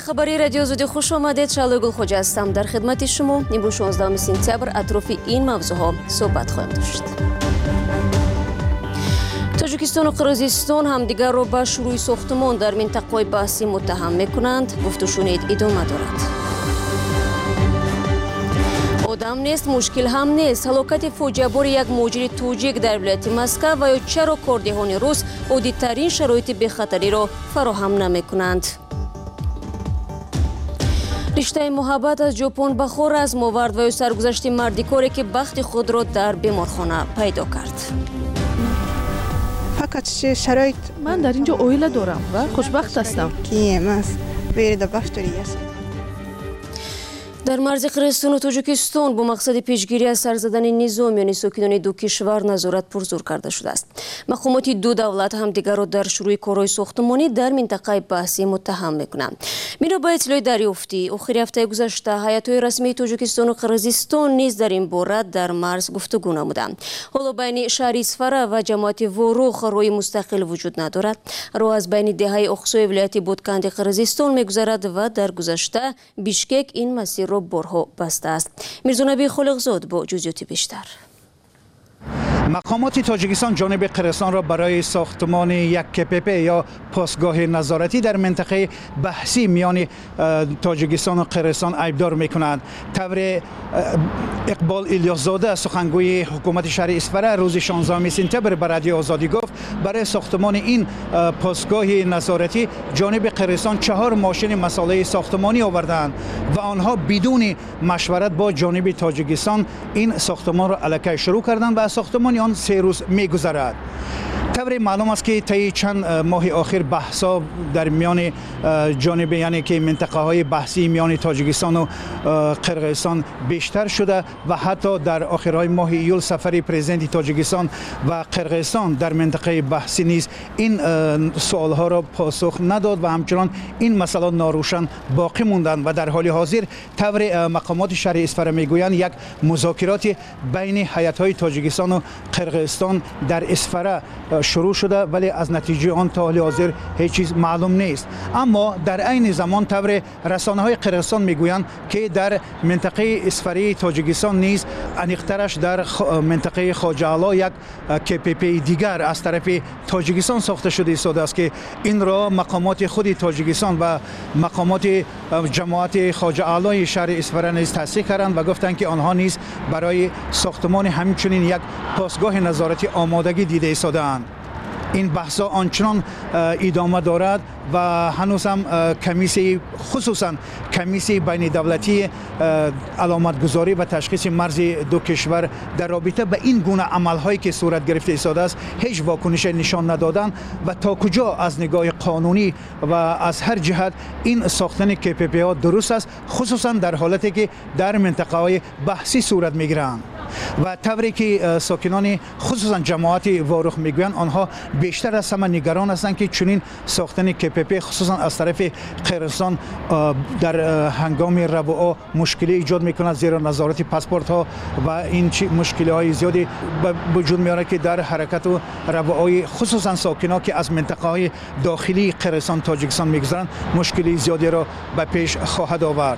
خبری رادیو زودی خوش آمدید. شعله گلخوجه هستم در خدمت شما. امروز 16 سپتامبر اطراف این موضوعها صحبت خواهیم داشت. تاجیکستان و قرقیزستان همدیگر را به شروع ساختمان در منطقه بحثی متهم میکنند. گفت و شنید ادامه دارد. آدم نیست، مشکل هم نیست. هلاکت فاجعه بار یک مهاجر توجیک در ولایت مسکو و یا چرا کاردهان روس عادی‌ترین شرایط بی‌خطری را فراهم نمیکنند. رشته محبت از ژاپن به خارزم آورد و سرگذشت مردی کاری که بخت خود را در بیمارخانه پیدا کرد. فقط شرایط من در اینجا عائله دارم و خوشبخت هستم. در مرز قرقیزستان و تاجیکستان با مقصد پیشگیری از سر زدن نظامیان ساکنان دو کشور نظارت پرزور کرده شده است. مقامات دو دولت همدیگر را در شروع کارهای ساختمانی در منطقه بحثی متهم میکنند. میرا با اطلاع دریافتی آخر هفته گذشته هیئت‌های رسمی تاجیکستان و قرقیزستان نیز در این باره در مرز گفتگو نمودند. حالا بین شهر اسفره و جماعت واروخ راهی مستقل وجود ندارد. راه از بین دهه اقصای ولایت بودکند قرقیزستان میگذرد و در گذشته بیشکک این مسیر را بارها بسته است. میرزا نبی خالقزاد با جزئیات بیشتر. مقامات تاجیکستان جانب قرقیزستان را برای ساختمان یک KPP یا پاسگاه نظارتی در منطقه بحثی میان تاجیکستان و قرقیزستان ایبدار میکنند. طور اقبال الیاس‌زاده سخنگوی حکومت شهر اسفره روز 16 سپتامبر به رادیو آزادی گفت برای ساختمان این پاسگاه نظارتی جانب قرقیزستان 4 ماشین مساله ساختمانی آوردند و آنها بدون مشورت با جانب تاجیکستان این ساختمان را الکی شروع کردند و ساختمان آن 3 روز می‌گذرد. طور معلوم است که طی چند ماه آخر بحث‌ها در میان جانب یعنی که منطقه های بحثی میان تاجیکستان و قرقیزستان بیشتر شده و حتی در آخرهای ماه ایول سفری پرزیدنت تاجیکستان و قرقیزستان در منطقه بحثی نیز این سوال ها را پاسخ نداد و همچنان این مسئله ناروشن باقی موندند و در حال حاضر طور مقامات شهر اسفره میگویند یک مذاکرات بین هیئت های تاجیکستان و قرقیزستان در اسفره شروع شده ولی از نتیجه آن تا حال حاضر هیچ چیز معلوم نیست. اما در عین زمان طور رسانه های قرقیزستان میگویند که در منطقه اسفره تاجیکستان نیز انیقترش در منطقه خواجه اعلی یک KPP دیگر از طرف تاجیکستان ساخته شده ایستاده است که این را مقامات خود تاجیکستان و مقامات جماعت خواجه اعلی شهر اسفره نیز تصدیق کردند و گفتند که آنها نیز برای ساختمان همچنین یک پاسگاه نظارتی آمادگی دیده ایستاده‌اند. این بحث آنچنان ادامه دارد و هنوز هم کمیسی خصوصا کمیسی بین دولتی علامت گذاری و تشخیص مرز دو کشور در رابطه به این گونه عملهایی که صورت گرفته ایستاده است هیچ واکنش نشان ندادن و تا کجا از نگاه قانونی و از هر جهت این ساختن KPP ها درست است، خصوصا در حالتی که در منطقه های بحثی صورت میگیرند و طوری که ساکنان خصوصا جماعت واروخ میگویند آنها بیشتر از همه نگران هستند که چنین ساختن KPP خصوصا از طرف قرقیزستان در هنگام ربوع مشکلی ایجاد میکند، زیرا نظارت پاسپورت ها و این مشکلی های زیادی به وجود میاره که در حرکت و ربوع خصوصا ساکنان که از منطقه های داخلی قرقیزستان تاجیکستان میگذرند مشکلی زیادی را به پیش خواهد آورد.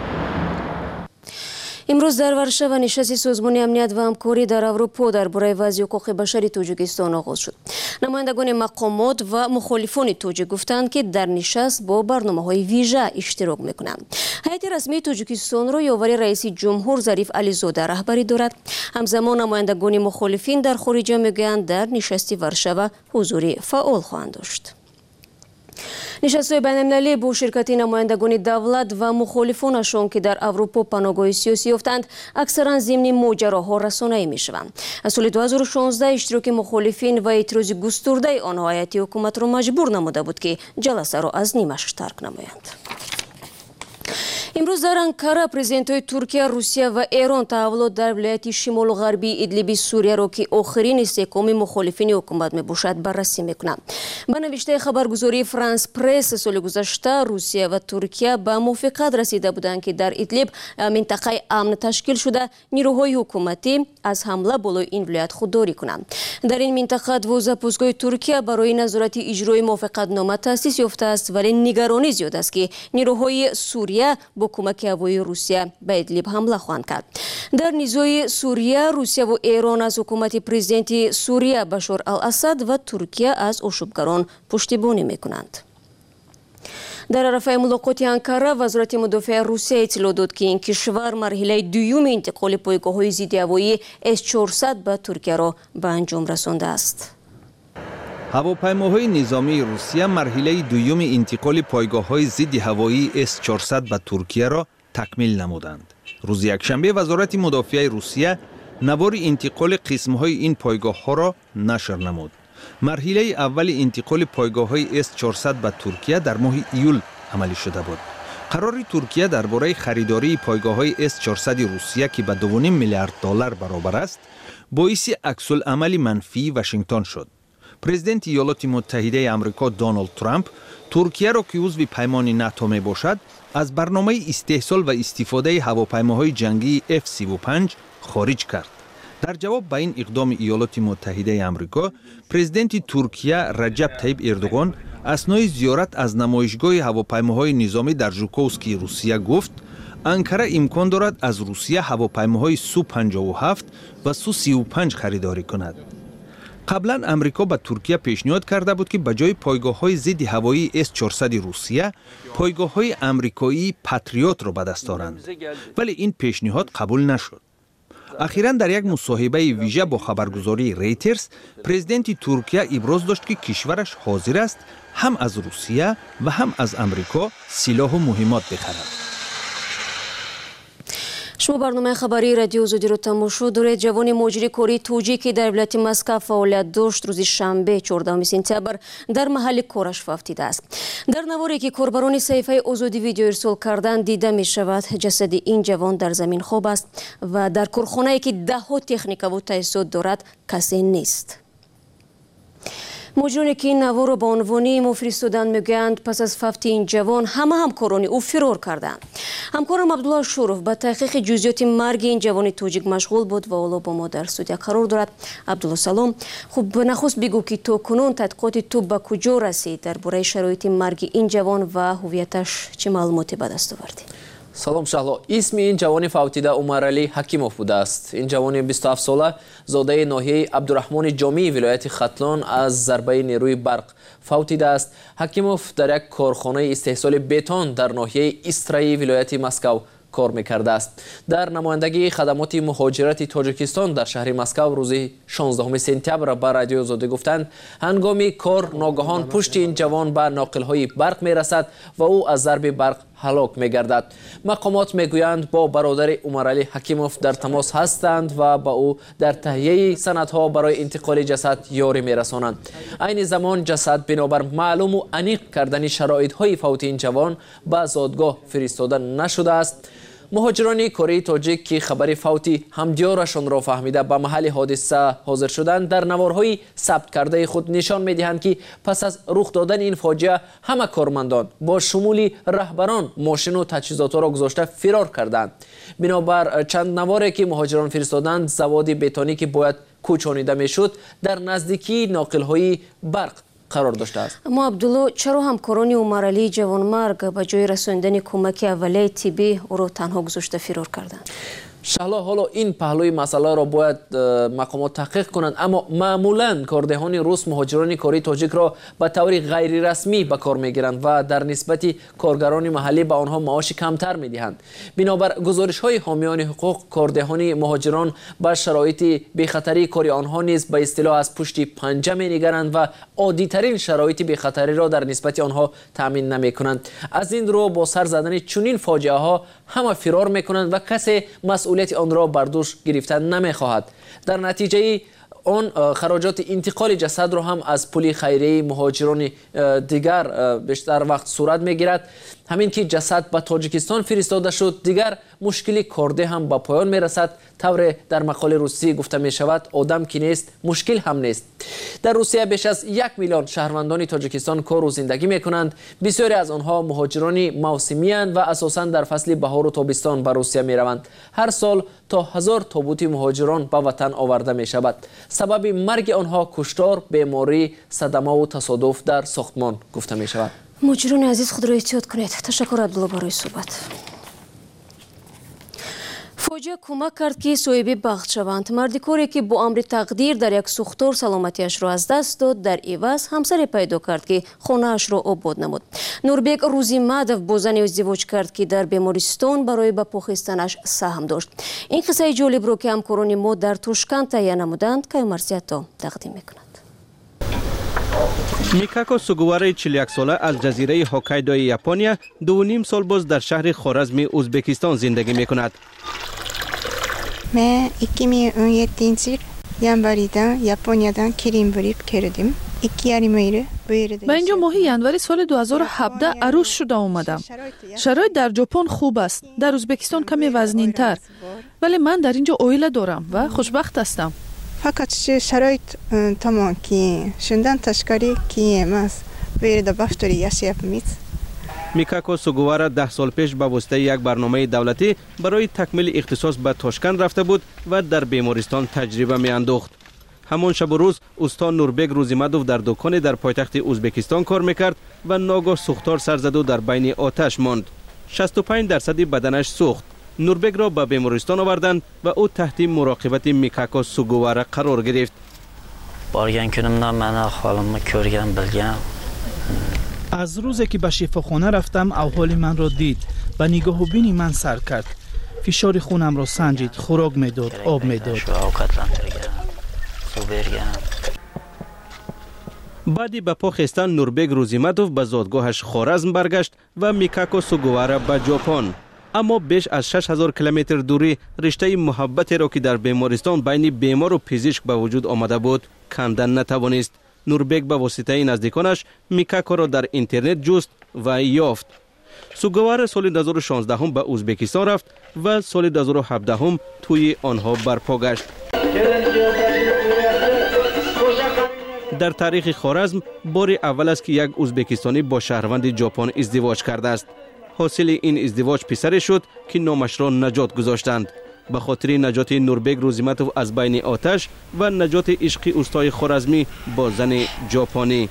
امروز در ورشو نشست سازمان امنیت و همکاری در اروپا درباره وضع حقوق بشر تاجیکستان آغاز شد. نمایندگان مقامات و مخالفان تاجیک گفتند که در نشست با برنامه‌های ویژه اشتراک می‌کنند. هیئت رسمی تاجیکستان را یاوری رئیس جمهور ظریف علیزاده رهبری دارد. همزمان نمایندگان مخالفین در خارج میگویند در نشست ورشو حضور فعال خواهند داشت. نشست‌های بین‌المللی با شرکت نمایندگان دولت و مخالفانشان که در اروپا پناهگاه سیاسی یافتند اکثرا ضمن ماجراها رسانه‌ای می‌شوند. از سال 2016 اشتراک مخالفین و اعتراض گسترده آنها هیئت حکومت را مجبور نموده بود که جلسه را از نیمش ترک نمایند. امروز در انکارا پرزیدنت‌های ترکیه، روسیه و ایران تحولات در ولایت شمال غربی ادلیب سوریه را که آخرین استحکام مخالفین حکومت میباشد بررسی میکنند. به نوشته خبرگزاری فرانس پرس سال گذشته روسیه و ترکیه به موافقت رسیده بودند که در ادلیب منطقه امن تشکیل شده نیروهای حکومتی از حمله بالای این ولایت خودداری کنند. در این منطقه 12 پاسگاه ترکیه برای نظارت اجرای موافقتنامه تأسیس یافته است، ولی نگرانی زیاد است که نیروهای سوریه با کمک هوایی روسیه به ادلیب حمله خواهند کرد. در نزاع سوریه روسیه و ایران از حکومت پرزیدنت سوریه بشار الاسد و ترکیه از آشوبگران پشتیبانی میکنند. در عرفه ملاقات انکارا وزارت مدافع روسیه اطلاع داد که این کشور مرحله دوم انتقال پایگاه‌های ضد هوایی S-400 به ترکیه را به انجام رسانده است. هواپیماهای نظامی روسیه مرحله دوم انتقال پایگاه‌های ضد هوایی S-400 به ترکیه را تکمیل نمودند. روز یکشنبه وزارت مدافع روسیه نوار انتقال قسم‌های این پایگاه‌ها را نشر نمود. مرحله اول انتقال پایگاه‌های S-400 به ترکیه در ماه ایول عملی شده بود. قرار ترکیه درباره خریداری پایگاه‌های S-400 روسیه که به 2.5 میلیارد دلار برابر است، باعث عکس‌العمل منفی واشنگتن شد. پرزیدنت ایالات متحده آمریکا دونالد ترامپ ترکیه را که عضو پیمان ناتو می باشد از برنامه استحصال و استفاده هواپیماهای جنگی F-35 خارج کرد. در جواب به این اقدام ایالات متحده آمریکا، پرزیدنت ترکیه رجب طیب اردوغان اثنای زیارت از نمایشگاه هواپیماهای نظامی در ژوکووسکی روسیه گفت انکارا امکان دارد از روسیه هواپیماهای سو-57 و سو-35 خریداری کند. قبلا امریکا به ترکیه پیشنهاد کرده بود که به جای پایگاه‌های ضد هوایی S-400 روسیه، پایگاه‌های آمریکایی پاتریوت را به دست آورند، ولی این پیشنهاد قبول نشد. اخیراً در یک مصاحبه ویژه با خبرگزاری ریترز، پرزیدنت ترکیه ابراز داشت که کشورش حاضر است هم از روسیه و هم از امریکا سلاح و مهمات بخرد. شما برنامه خبری رادیو آزادی رو تماشا دارید. جوان مهاجر کاری توجیکی در ولایت مسکو فعالیت داشت. روز شنبه 14 سپتامبر در محل کارش فوتیده است. در نواری که کاربران صحیفه آزادی ویدیو ارسال کردند دیده می شود جسد این جوان در زمین خواب است و در کارخانه‌ای که ده‌ها تکنیک و تجهیزات دارد کسی نیست. مجرمانی که این نوار را به عنوان ما فرستادند میگویند پس از فوت این جوان همکاران او فرار کردند. همکارم عبدالله شوروف به تحقیق جزئیات مرگ این جوان توجیک مشغول بود و حالا با ما در استودیو قرار دارد. عبدالله سلام. خب نخست بگو که تا کنون تحقیقات تو به کجا رسید؟ درباره شرایط مرگ این جوان و هویتش چه معلوماتی به دست آوردی؟ سلام شهلا. اسم این جوان فوتیده عمرعلی حکیموف بوده است. این جوان 27 ساله زاده ناحیه عبدالرحمن جامی ولایت ختلان از ضربه نیروی برق فوتیده است. حکیموف در یک کارخانه استحصال بتون در ناحیه استرایی ولایت مسکو کار میکرده است. در نمایندگی خدمات مهاجرت تاجیکستان در شهر مسکو روز 16 سپتامبر به رادیو آزادی گفتند هنگام کار ناگهان پشت این جوان به ناقل‌های برق میرسد و او از ضرب برق هلاک میگردد. مقامات میگویند با برادر عمرعلی حکیموف در تماس هستند و با او در تهیه سندها برای انتقال جسد یاری میرسانند. عین زمان جسد بنابر معلوم و انیق کردن شرایط‌های فوت این جوان به زادگاه فرستاده نشده است. مهاجران کره تاجیک که خبر فوتی همدیارشان را فهمیده به محل حادثه حاضر شدند در نوارهای ثبت کرده خود نشان می‌دهند که پس از رخ دادن این فاجعه همه کارمندان با شمول رهبران ماشین و تجهیزات را گذاشته فرار کردند. بنابر چند نواری که مهاجران فرستادند زواد بتونی که باید کوچانیده میشد در نزدیکی ناقل‌های برق قرار داشته است. اما عبدالله چرا همکاران عمرعلی جوانمرگ به جای رساندن کمک اولیه طبی او را تنها گذاشته فرار کردند؟ شهلا حالا این پهلوی مسئله را باید مقامات تحقیق کنند، اما معمولا کاردهان روس مهاجران کاری تاجیک را به طور غیر رسمی به کار میگیرند و در نسبت کارگران محلی به آنها معاش کمتر میدهند. بنابر گزارش های حامیان حقوق کاردهان مهاجران به شرایط بی‌خطری کاری آنها نیز به اصطلاح از پشت پنجه می‌نگرند و عادی ترین شرایط بی‌خطری را در نسبت آنها تامین نمی‌کنند. از این رو با سر زدن چنین فاجعه ها همه فرار می‌کنند و کسی مسئولیت آن را بر دوش گرفتن نمی‌خواهد. در نتیجه آن خراجات انتقال جسد را هم از پول خیریه مهاجران دیگر بیشتر وقت صورت میگیرد. ҳамин ки ҷасад ба тоҷикистон фиристода шуд, дигар мушкили корде ҳам ба поён мерасад. тавре дар мақоли русӣ гуфта мешавад, одам ки нест, мушкил ҳам нест. дар русия беш аз 1 миллион шаҳрвандони тоҷикистон кору зиндагӣ мекунанд. бисёре аз онҳо муҳоҷирони мавсимиянд ва асосан дар фасли баҳору тобистон ба русия мераванд. ҳар сол то 1000 тобути муҳоҷирон ба ватан оварда мешавад. сабаби марги онҳо куштор, беморӣ, садамаву тасодуф дар сохтмон гуфта мешавад. муҷирони азиз, худро эҳтиёт кунед. ташаккур Абдулло барои суҳбат. фоҷиа кӯмак кард ки соҳиби бахт шаванд. марди коре ки бо амри тақдир дар як сӯхтор саломатиашро аз даст дод, дар иваз ҳамсаре пайдо кард ки хонаашро обод намуд. Нурбек Рӯзимадов бо зане издивоҷ кард ки дар бемористон барои ба похистанаш саҳм дошт. ин қиссаи ҷолибро ки ҳамкорони мо дар Тошкент таҳия намуданд, Каюмарзиято тақдим мекунад. Микако Сугувараи 41 сола аз ҷазираи Ҳоккайдои Япония 2.5 сол боз дар шаҳри Хоразми Ӯзбекистон зиндагӣ мекунад. Мен 2017 yil январидан Япониядан кирим буриб келдим. 2 yarim yil bu yerda. ба инҷо моҳи январи соли 2017 арӯз шуда омадам. шароит дар ҷопон хуб аст, дар Ӯзбекистон каме вазнинтар, вале ман дар инҷо оила дорам ва хушбахт ҳастам. Фақат шароит тамом ки шундан ташкари ки эмас. Bu yerda бафтори яшayapmiz. Микако Сугувара 10 сол пеш ба воситаи як барномаи давлатӣ барои такмили ихтисос ба Тошкент рафта буд ва дар бемористон таҷриба меандохт. ҳамон шабу рӯз устон Нурбек Рӯзимадов дар дуконе дар пойтахти Ӯзбекистон кор мекард ва ногоҳ сӯхтор сар заду дар байни оташ монд. 65% баданаш сӯхт. Нурбекро ба бемористон оварданд ва ӯ таҳти муроқибати Микако Сугувара қарор гирифт. Borgan kunimdan mana ahvolimni ko'rgan, bilgan. аз рӯзе ки ба шифохона рафтам, аҳволи манро дид ва нигоҳубини ман сар кард. фишори хунамро санҷид, хӯрок медод, об медод. баъди ба по хестан Нурбек Рӯзимадов ба зодгоҳаш Хоразм баргашт ва Микако Сугувара ба Ҷопон. аммо беш аз 6000 километр дурӣ риштаи муҳаббатеро ки дар бемористон байни бемору пизишк ба вуҷуд омада буд, кандан натавонист. Нурбек ба воситаи наздиконаш Микакоро дар интернет ҷуст ва ёфт. Сугувара соли 2016 ба Ӯзбекистон рафт ва соли 2017 тӯи онҳо барпо гашт. дар таърихи Хоразм бори аввал аст ки як ӯзбекистонӣ бо шаҳрванди ҷопон издивоҷ кардааст. ҳосили ин издивоҷ писаре шуд ки номашро Наҷот гузоштанд. ба хотири наҷоти Нурбек Рӯзимадов аз байни оташ ва наҷоти ишқи устои Хоразмӣ бо зани ҷопонӣ.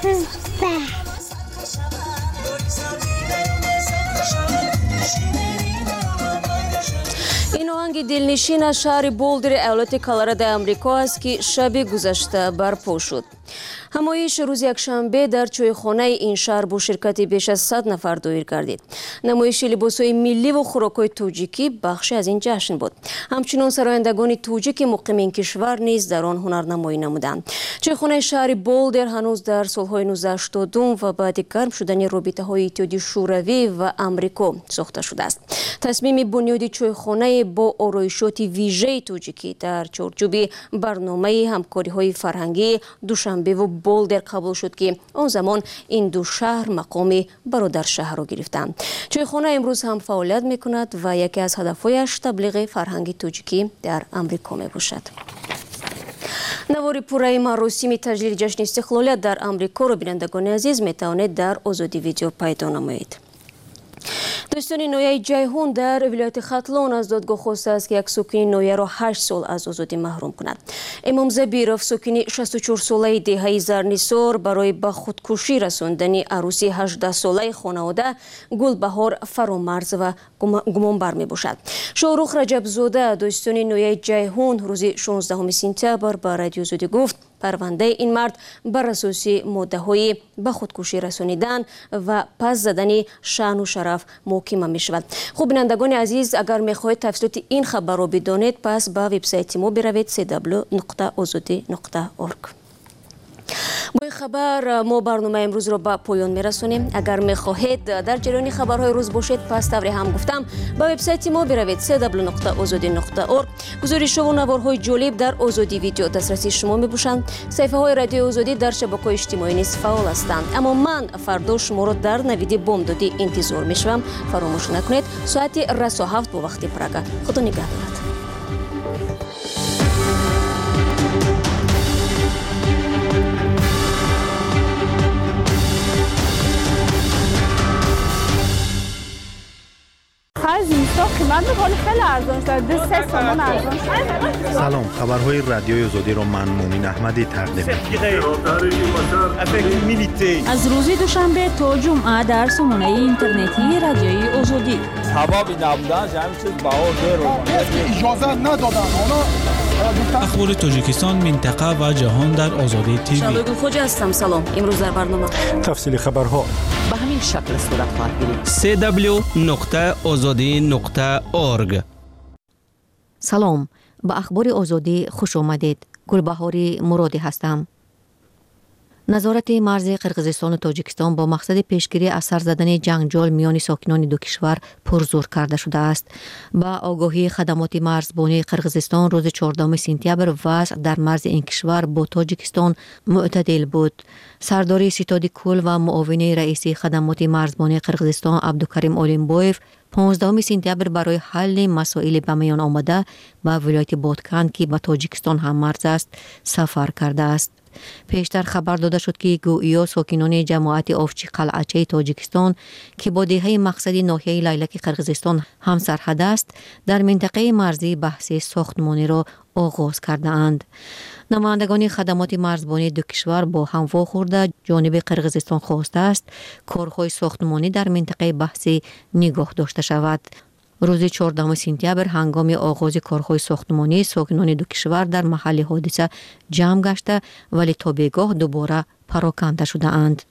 ин оҳанги дилнишин аз шаҳри Болдери айолоти Колорадои Амрико аст ки шаби гузашта барпо шуд. ҳамоиш рӯзи якшанбе дар чойхонаи ин шаҳр бо ширкати беш аз 100 нафар доир гардид. намоиши либосҳои милливу хӯрокҳои тоҷикӣ бахше аз ин ҷашн буд. ҳамчунон сарояндагони тоҷики муқими ин кишвар низ дар он ҳунарнамоӣ намуданд. чойхонаи шаҳри Болдер ҳанӯз дар солҳои 1980 ва баъди гарм шудани робитаҳои Иттиҳоди Шӯравӣ ва Амрико сохта шудааст. тасмими бунёди чойхонае бо ороишоти вижаи тоҷикӣ дар чорчӯби барномаи ҳамкориҳои фарҳангии Душанбеву Болдер қабул шуд ки он замон ин ду шаҳр мақоми бародаршаҳрро гирифтанд. чойхона имрӯз ҳам фаъолият мекунад ва яке аз ҳадафҳояш таблиғи фарҳанги тоҷикӣ дар Амрико мебошад. навори пурраи маросими таҷлили ҷашни истиқлолият дар Амрикоро бинандагони азиз метавонед дар озодӣ видео пайдо намоед. достони нояи Ҷайҳун дар вилояти Хатлон аз додгоҳ хостааст ки як сокини нояро 8 сол аз озодӣ маҳрум кунад. Эмом Забиров, сокини 64-солаи деҳаи Зарнисор, барои ба худкушӣ расондани арӯси 18-солаи хонавода Гулбаҳор Фаромарзова гумонбар мебошад. Шоҳрух Раҷабзода, достони нояи Ҷайҳун, рӯзи 16 сентябр ба Радиои Озодӣ гуфт парвандаи ин мард бар асоси моддаҳои ба худкушӣ расонидан ва пас задани шаъну шараф муҳокима мешавад. хуб бинандагони азиз, агар мехоҳед тафсилоти ин хабарро бидонед, пас ба вебсайти мо биравед cw.ozodi.org. با این خبر ما برنامه امروز را به پایان میرسونیم. اگر میخواهید در جریان خبرهای روز باشید، پس طوری هم گفتم به وبسایت ما بروید www.azadi.org. گزارش و نوارهای جالب در آزادی ویدیو دسترسی شما میباشند. صفحه های رادیو آزادی در شبکه‌های اجتماعی نیز فعال هستند. اما من فردا شما را در نوید بامدادی انتظار میشوم. فراموش نکنید ساعت رسا 7 با وقت پراگ. خدا نگهدارد. سلام، خبرهای رادیوی آزادی را من مومن احمدی تقدیم می‌کنم. از روز دوشنبه تا جمعه در سامانه اینترنتی رادیوی آزادی. سببی نبودن همین چیز اجازه ندادن. اخبار تاجیکستان، منطقه و جهان در آزادی تیوی. شادگل خوجا هستم. سلام. امروز در برنامه تفصیل خبرها به همین شکل صورت خواهد گرفت. www.azadi.org. سلام، به اخبار آزادی خوش آمدید. گلبهاری مرادی هستم. نظارت مرز قرقیزستان و تاجیکستان با مقصد پیشگیری از سر زدن جنجال میان ساکنان دو کشور پرزور کرده شده است. با آگاهی خدمات مرزبانی قرقیزستان روز 14 سپتامبر وضع در مرز این کشور با تاجیکستان معتدل بود. سردار ستاد کل و معاون رئیس خدمات مرزبانی قرقیزستان عبدالکریم اولیمبویف 15 سپتامبر برای حل مسائل به میان آمده به ولایت بادکن که به تاجیکستان هم مرز است سفر کرده است. پیشتر خبر داده شد که گویا ساکنان جماعت آفچی قلعچه تاجیکستان که با دهه مقصدی ناحیه لیلک قرقیزستان هم سرحد است، در منطقه مرزی بحث ساختمانی را آغاز کرده اند. نمایندگان خدمات مرزبانی دو کشور با هم واخورده جانب قرقیزستان خواسته است کارهای ساختمانی در منطقه بحثی نگاه داشته شود. روز 14 سپتامبر هنگام آغاز کارهای ساختمانی ساکنان دو کشور در محل حادثه جمع گشته ولی تا بیگاه دوباره پراکنده شده اند.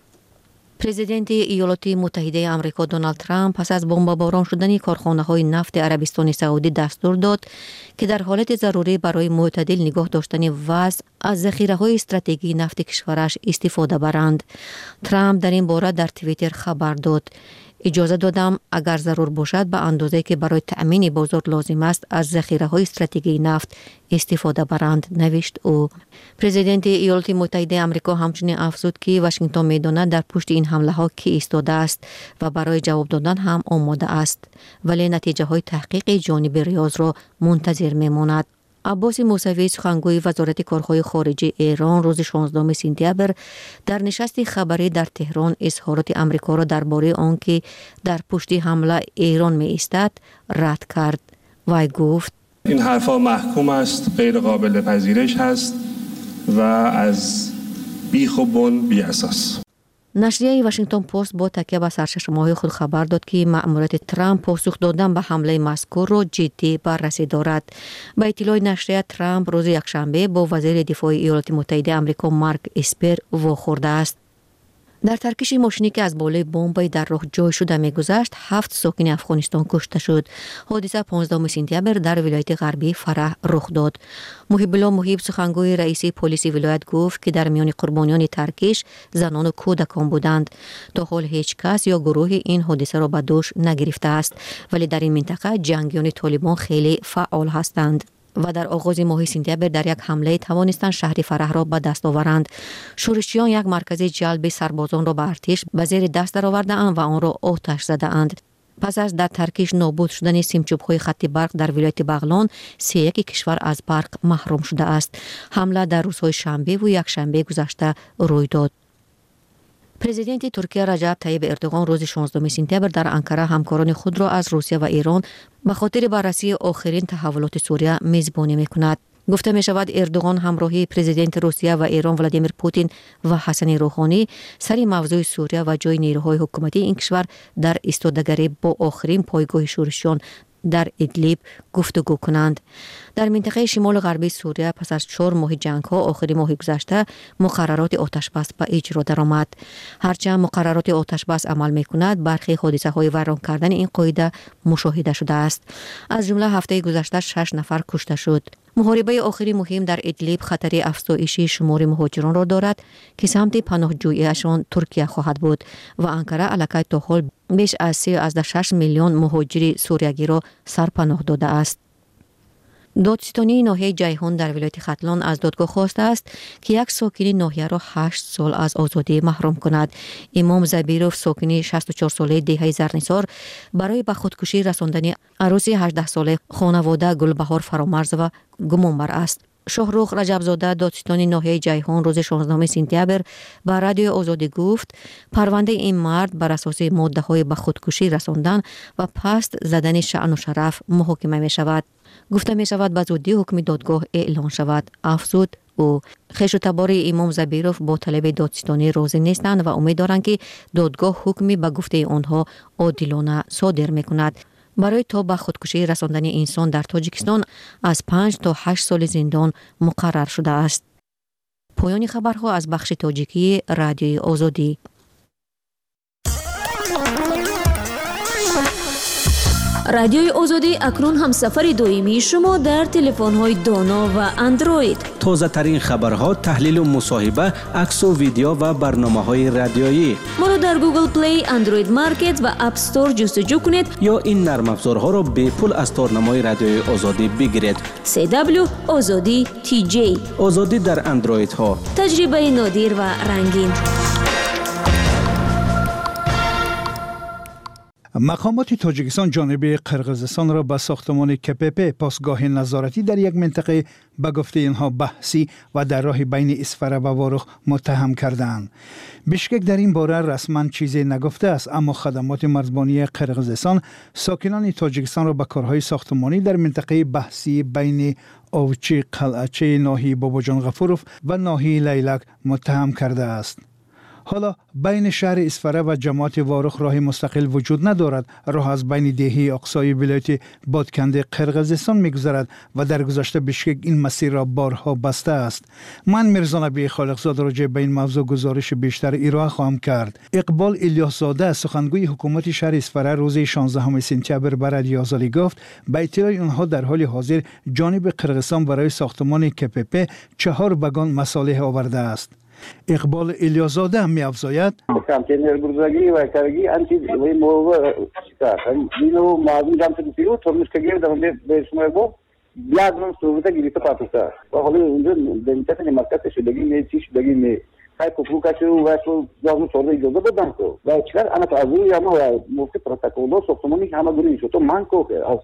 پرزیدنت ایالات متحده آمریکا دونالد ترامپ پس از بمباران شدن کارخانه‌های نفت عربستان سعودی دستور داد که در حالت ضروری برای معتدل نگاه داشتن وضع از ذخیره‌های استراتژیکی نفت کشورش استفاده برند. ترامپ در این باره در توییتر خبر داد: اجازه دادم اگر ضرور باشد به اندازه که برای تأمین بازار لازم است از ذخیره‌های استراتژیکی نفت استفاده برند، نوشت او. پرزیدنت ایالات متحده آمریکا همچنین افزود که واشنگتن می‌داند در پشت این حمله‌ها کی ایستاده است و برای جواب دادن هم آماده است، ولی نتیجه‌های تحقیق جانب ریاض را منتظر می‌ماند. عباس موسوی سخنگوی وزارت کارهای خارجه ایران روز 16 سپتامبر در نشست خبری در تهران اظهارات آمریکا را درباره آنکه در پشت حمله ایران می ایستد رد کرد. وی گفت: این حرفا محکوم است، غیر قابل پذیرش هست و از بیخ و بن بی اساس. نشریه واشنگتن پست با تکیه به سرچشمه‌های خود خبر داد که مأموریت ترامپ پاسخ دادن به حمله مذکور را جدی بررسی دارد. با اطلاع نشریه، ترامپ روز یکشنبه با وزیر دفاع ایالات متحده آمریکا مارک اسپر واخورده است. در ترکش ماشینی که از بالای بمب در راه جای شده می‌گذشت 7 ساکن افغانستان کشته شد. حادثه 15 سپتامبر در ولایت غربی فرح رخ داد. محب الله محب سخنگوی رئیس پلیس ولایت گفت که در میان قربانیان ترکش زنان و کودکان بودند. تا حال هیچ کس یا گروه این حادثه را به دوش نگرفته است، ولی در این منطقه جنگیان طالبان خیلی فعال هستند و در آغاز ماه سپتامبر در یک حمله توانستند شهر فرح را به دست آورند. شورشیان یک مرکز جلب سربازان را به ارتش به زیر دست درآورده‌اند و آن را آتش زده‌اند. پس از در ترکیش نابود شدن سیمچوب‌های خط برق در ولایت بغلان، 31 کشور از برق محروم شده است. حمله در روزهای شنبه و یکشنبه گذشته روی داد. پرزیدنت ترکیه رجب طیب اردوغان روز 16 سپتامبر در انقره همکاران خود را از روسیه و ایران به خاطر بررسی آخرین تحولات سوریه میزبانی میکند. گفته می شود اردوغان همراهی پرزیدنت روسیه و ایران ولادیمیر پوتین و حسن روحانی سر موضوع سوریه و جای نیروهای حکومتی این کشور در ایستادگی با آخرین پایگاه شورشیان در ادلیب گفتگو کنند. در منطقه شمال غربی سوریه پس از 4 ماه جنگ ها آخرین ماه گذشته مقررات آتشبس به اجرا درآمد. هرچند مقررات آتشبس عمل میکند، برخی حادثه های ویران کردن این قاعده مشاهده شده است. از جمله هفته گذشته 6 نفر کشته شد. محاربه آخری مهم در ادلیب خطر افزایش شمار مهاجران را دارد که سمت پناهجوییشان ترکیه خواهد بود و انقره علاقه تا حال بیش از 3.6 میلیون مهاجر سوریگی را سرپناه داده است. دادستانی ناحیه جیهون در ولایت ختلان از دادگاه خواسته است که یک ساکن ناحیه را 8 سال از آزادی محروم کند. امام زبیروف ساکن 64 ساله دهه زرنسار برای به خودکشی رساندن عروس 18 ساله خانواده گلبهار فرامرز و گمانبر است. شاهرخ رجبزاده دادستان ناحیه جیهون روز 16 سپتامبر به رادیو آزادی گفت پرونده این مرد بر اساس ماده‌های به خودکشی رساندن و پست زدن شأن و شرف محاکمه می شود. گفته می شود به زودی حکم دادگاه اعلان شود. افزود او خویش و تبار امام زبیروف با طلب دادستانی راضی نیستند و امید دارند که دادگاه حکمی به گفته آنها عادلانه صادر می کند. برای تا به خودکشی رساندن انسان در تاجیکستان از 5 تا 8 سال زندان مقرر شده است. پایان خبرها از بخش تاجیکی رادیوی آزادی. رادیوی آزادی اکنون هم سفر دائمی شما در تلفن‌های دانا و اندروید. تازه ترین خبرها، تحلیل و مصاحبه، عکس و ویدیو و برنامه‌های رادیویی. ما را در گوگل پلی، اندروید مارکت و اپ استور جستجو کنید یا این نرم افزارها را به پول از تارنمای رادیوی آزادی بگیرید. CW آزادی TJ. آزادی در اندروید ها. تجربه نادر و رنگین. مقامات تاجیکستان جانب قرقیزستان را به ساختمان KPP پاسگاه نظارتی در یک منطقه به گفته اینها بحثی و در راه بین اسفره و واروخ متهم کردند. بیشکک در این باره رسما چیزی نگفته است، اما خدمات مرزبانی قرقیزستان ساکنان تاجیکستان را به کارهای ساختمانی در منطقه بحثی بین اوچی قلعچه ناحیه باباجان غفوروف و ناحیه لیلک متهم کرده است. حالا بین شهر اسفره و جماعت واروخ راه مستقل وجود ندارد. راه از بین دهی اقصای ولایت بادکنده قرقیزستان میگذرد و در گذشته بیشکک این مسیر را بارها بسته است. من میرزا نبی خالقزاد راجع به این موضوع گزارش بیشتر ارائه خواهم کرد. اقبال الیاس‌زاده سخنگوی حکومت شهر اسفره روز 16 سپتامبر به رادیو آزادی گفت به اطلاع آنها در حال حاضر جانب قرقیزستان برای ساختمان KPP 4 واگن مصالح آورده است. اقبال الیاس‌زاده هم می‌افزاید کانتینر برداری و کارگی انتی وی موضوع شکار اینو معلوم جامعه دیو ترمز کگیر دارم به شما گفت بیادران صورت گیریت پاتوسا و حالا اونجا دنیت نمکت شدگی میچی شدگی می های کوپوکاشو و شو جامعه صورت اجازه بدن تو و چکار انا تعذوری یا ما مفتی پروتکولو ساختمانی که همه گروهی شد تو من کو از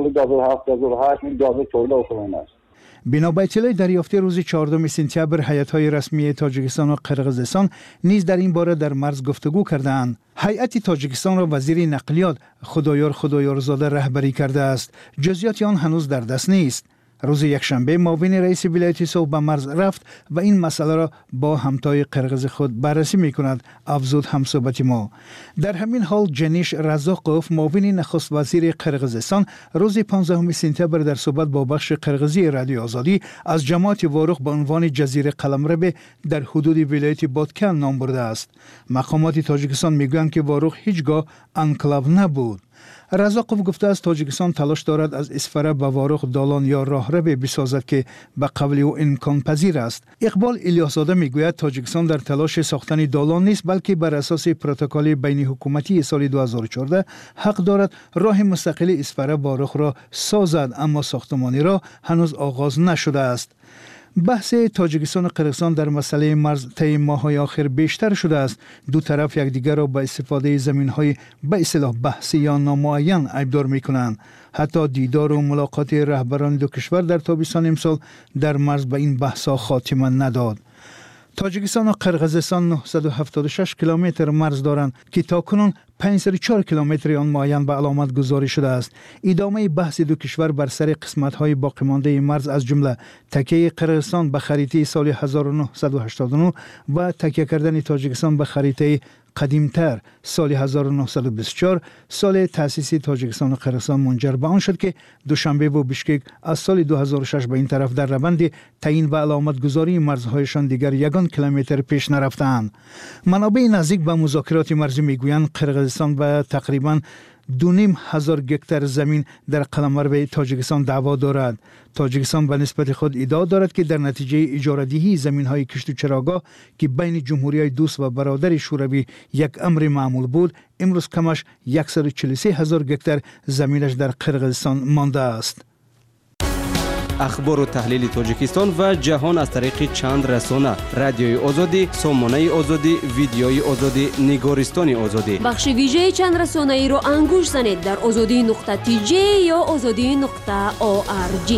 2007 من 2014 اصلا است. بنا به اطلاع دریافته روز 14 سپتامبر هیئت‌های رسمی تاجیکستان و قرقیزستان نیز در این باره در مرز گفتگو کردند. هیئت تاجیکستان را وزیر نقلیات خدایارزاده رهبری کرده است. جزئیات آن هنوز در دست نیست. روز یکشنبه معاون رئیس ولایت صوب به مرز رفت و این مسئله را با همتای قرقیز خود بررسی می‌کند، افزود همصحبت ما. در همین حال جنیش رزاقوف معاون نخست وزیر قرقیزستان روز 15 سپتامبر در صحبت با بخش قرقیزی رادیو آزادی از جماعت واروخ به عنوان جزیره قلمرو در حدود ولایت بادکن نام برده است. مقامات تاجیکستان میگویند که واروخ هیچگاه انکلاو نبود. رزاقوف گفته است تاجیکستان تلاش دارد از اسفره به واروخ دالان یا راهرو بسازد که به قول او امکان پذیر است. اقبال الیاس‌زاده میگوید تاجیکستان در تلاش ساختن دالان نیست، بلکه بر اساس پروتکل بین حکومتی سال 2014 حق دارد راه مستقل اسفره واروخ را سازد، اما ساختمانی را هنوز آغاز نشده است. بحث تاجیکستان و قرقیزستان در مسئله مرز طی ماه‌های آخر بیشتر شده است. دو طرف یکدیگر را با استفاده زمین‌های به اصطلاح بحثی یا نامعین ایبدار می‌کنند. حتی دیدار و ملاقات رهبران دو کشور در تابستان امسال در مرز به این بحث‌ها خاتمه نداد. تاجیکستان و قرقیزستان 976 کیلومتر مرز دارند که تاکنون 504 کیلومتر آن معین به علامت گذاری شده است. ادامه بحث دو کشور بر سر قسمت‌های باقی مانده مرز از جمله تکیه قرقیزستان به خریطه سال 1989 و تکیه کردن تاجیکستان به خریطه قدیمتر سال 1924 سال تأسیس تاجیکستان و قرقیزستان منجر به آن شد که دوشنبه و بیشکک از سال 2006 به این طرف در روند تعیین و علامت گذاری مرزهایشان دیگر یگان کیلومتر پیش نرفتند. منابع نزدیک به مذاکرات مرزی میگویند قرقیزستان به تقریبا 2,500 گکتر زمین در قلمرو تاجیکستان دعوا دارد. تاجیکستان به نسبت خود ادعا دارد که در نتیجه اجاره‌دهی زمین‌های کشت و چراگاه که بین جمهوری‌های دوست و برادر شوروی یک امر معمول بود، امروز کمش 143,000 گکتر زمینش در قرقیزستان مانده است. اخبار و تحلیل تاجیکستان و جهان از طریق چند رسانه: رادیوی آزادی، سامانه آزادی، ویدیوی آزادی، نگارستان آزادی. بخش ویژه چند رسانه ای را انگوش زنید در azadi.tj یا azadi.org.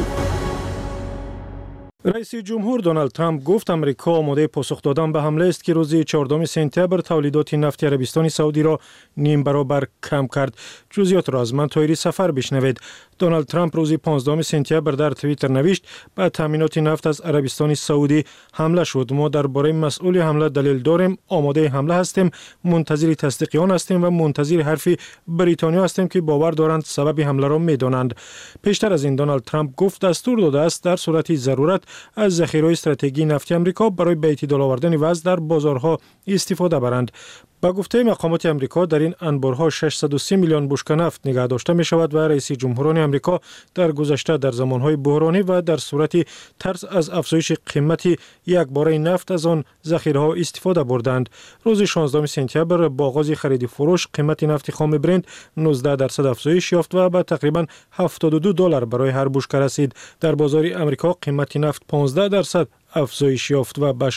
رئیس جمهور دونالد ترامپ گفت امریکا آماده پاسخ دادن به حمله است که روز 14 سپتامبر تولیدات نفت عربستان سعودی را نیم برابر کم کرد. جزئیات را از من طاهری سفر بشنوید. دونالد ترامپ روز 15 سپتامبر در توییتر نوشت: به تامینات نفت از عربستان سعودی حمله شد. ما درباره مسئول حمله دلیل داریم، آماده حمله هستیم، منتظر تصدیق آن هستیم و منتظر حرف بریتانیا هستیم که باور دارند سبب حمله را می‌دانند. پیشتر از این دونالد ترامپ گفت دستور داده است در صورت ضرورت از ذخیره استراتژیکی نفتی آمریکا برای به اعتدال آوردن وضع در بازارها استفاده برند. با گفته مقامات آمریکا در این انبارها 630 میلیون بشکه نفت نگه داشته می شود و رئیس جمهوران آمریکا در گذشته در زمانهای بحرانی و در صورت ترس از افزایش قیمت یک باره نفت از آن ذخیره ها استفاده بردند. روز 16 سپتامبر با آغاز خرید فروش قیمت نفت خام برنت 19% افزایش یافت و به تقریبا $72 برای هر بشکه رسید. در بازار آمریکا قیمت نفت 15% افزایش یافت و به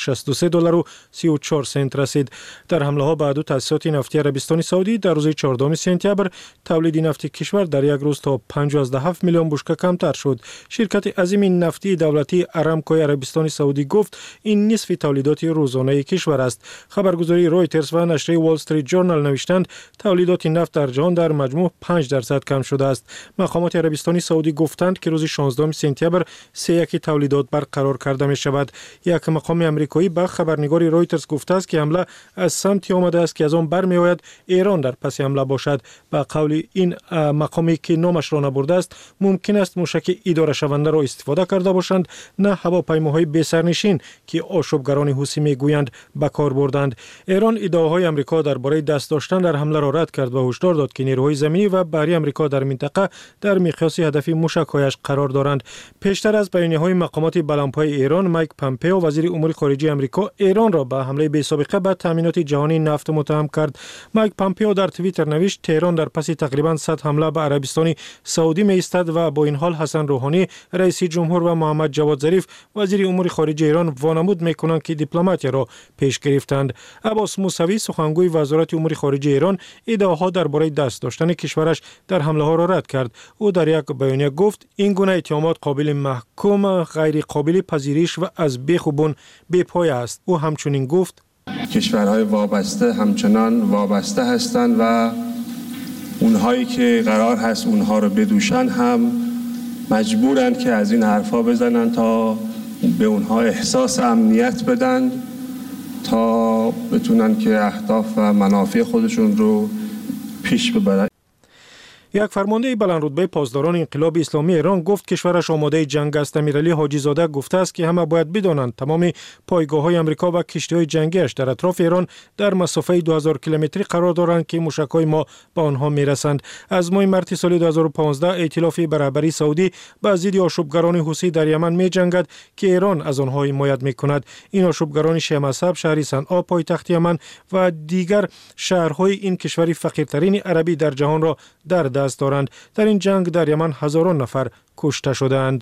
$63.34 رسید. در حمله ها به دو تأسیسات نفتی عربستان سعودی در روز 14 سپتامبر تولید نفت کشور در یک روز تا 57 میلیون بشکه کمتر شد. شرکت عظیم نفتی دولتی آرامکو عربستان سعودی گفت این نصف تولیدات روزانه کشور است. خبرگزاری رویترز و نشریه وال استریت جورنال نوشتند تولید نفت در جهان در مجموع 5% کم شده است. مقامات عربستان سعودی گفتند که روز 16 سپتامبر 3% تولیدات برقرار کرده می شود. یک مقام آمریکایی به خبرنگار رویترز گفته است که حمله از سمتی آمده است که از آن برمی آید ایران در پس حمله باشد. به قول این مقامی که نامش را نبرده است، ممکن است موشک اداره شونده را استفاده کرده باشند، نه هواپیماهای بی سرنشین که آشوبگران حوثی میگویند به کار بردند. ایران ادعاهای آمریکا درباره دست داشتن در حمله را رد کرد و هشدار داد که نیروهای زمینی و بحری آمریکا در منطقه در مقیاس هدف موشک‌هایش قرار دارند. پیشتر از بیانیه‌های مقامات بلندپای ایران، مایک پامپئو وزیر امور خارجه آمریکا ایران را به حمله بی سابقه به تامینات جهانی نفت متهم کرد. مایک پامپئو در توییتر نوشت تهران در پس تقریبا 100 حمله به عربستان سعودی می ایستد و با این حال حسن روحانی رئیس جمهور و محمد جواد ظریف وزیر امور خارجه ایران وانمود میکنند که دیپلماتی را پیش گرفتند. عباس موسوی سخنگوی وزارت امور خارجه ایران ادعاها درباره دست داشتن کشورش در حمله ها را رد کرد. او در یک بیانیه گفت این گونه اتهامات قابل محکوم، غیر قابل پذیرش و از بیخوبون بی‌پایه است. او همچنین گفت کشورهای وابسته همچنان وابسته هستند و اونهایی که قرار هست اونها رو بدوشن هم مجبورند که از این حرفا بزنن تا به اونها احساس امنیت بدن تا بتونن که اهداف و منافع خودشون رو پیش ببرن. یک فرمانده بلندرتبه پاسداران انقلاب اسلامی ایران گفت کشورش آماده جنگ است. امیرعلی حاجی زاده گفته است که همه باید بدانند تمام پایگاه‌های آمریکا و کشتی‌های جنگیش در اطراف ایران در مسافه 2000 کیلومتری قرار دارند که موشک‌های ما به آنها میرسند. از ماه مارس سال 2015 ائتلاف برابری سعودی با ضد آشوبگران حوثی در یمن می‌جنگد که ایران از آنها حمایت می‌کند. این آشوبگران شیعه مذهب شهر صنعا پایتخت یمن و دیگر شهرهای این کشور فقیرترین عربی در جهان را در دست دارند. در این جنگ در یمن هزاران نفر کشته شدند.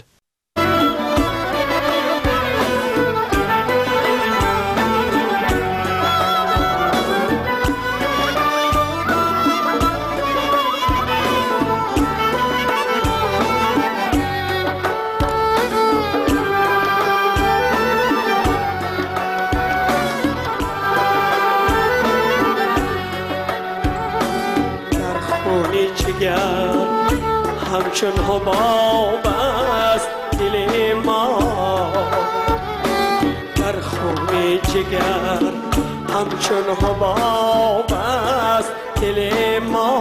همچون حباب است دل ما در خون جگر، همچون حباب است دل ما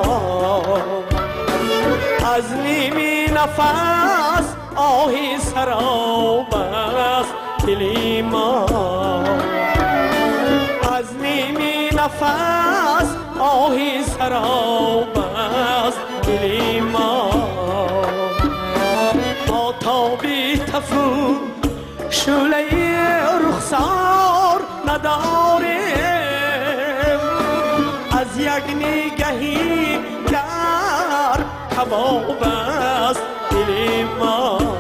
از نیمی نفس آهی سراب است دل ما از نیمی نفس آهی سراب است دل ما تابی تفو شعله رخسار نداریم از یک نگهی گر کباب است دل ما